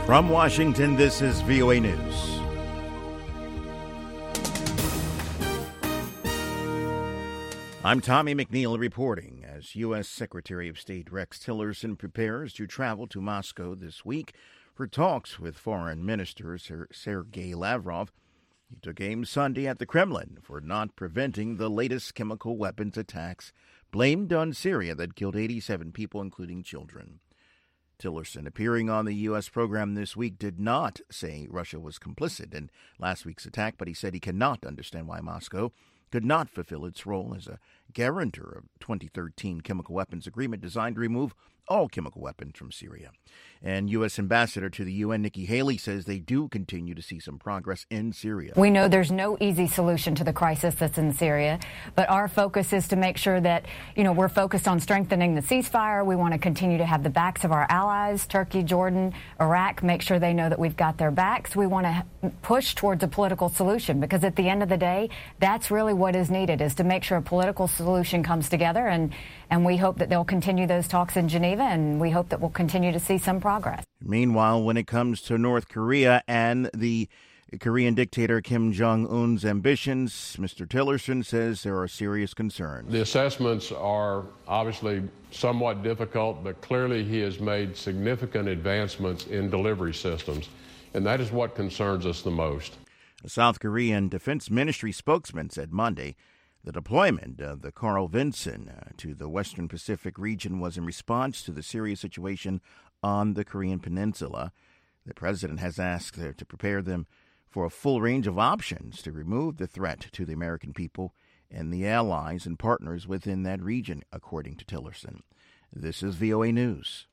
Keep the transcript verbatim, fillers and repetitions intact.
From Washington, this is V O A News. I'm Tommy McNeil reporting as U S. Secretary of State Rex Tillerson prepares to travel to Moscow this week for talks with Foreign Minister Sergei Lavrov. He took aim Sunday at the Kremlin for not preventing the latest chemical weapons attacks blamed on Syria that killed eighty-seven people, including children. Tillerson, appearing on the U S program this week, did not say Russia was complicit in last week's attack, but he said he cannot understand why Moscow could not fulfill its role as a guarantor of the twenty thirteen chemical weapons agreement designed to remove all chemical weapons from Syria. And U S. Ambassador to the U N, Nikki Haley, says they do continue to see some progress in Syria. We know there's no easy solution to the crisis that's in Syria, but our focus is to make sure that, you know, we're focused on strengthening the ceasefire. We want to continue to have the backs of our allies, Turkey, Jordan, Iraq, make sure they know that we've got their backs. We want to push towards a political solution because at the end of the day, that's really what is needed, is to make sure a political solution comes together. And, and we hope that they'll continue those talks in Geneva, and we hope that we'll continue to see some progress. Progress. Meanwhile, when it comes to North Korea and the Korean dictator Kim Jong-un's ambitions, Mister Tillerson says there are serious concerns. The assessments are obviously somewhat difficult, but clearly he has made significant advancements in delivery systems, and that is what concerns us the most. A South Korean Defense Ministry spokesman said Monday the deployment of the Carl Vinson uh, to the Western Pacific region was in response to the serious situation on the Korean Peninsula. The president has asked uh, to prepare them for a full range of options to remove the threat to the American people and the allies and partners within that region, according to Tillerson. This is V O A News.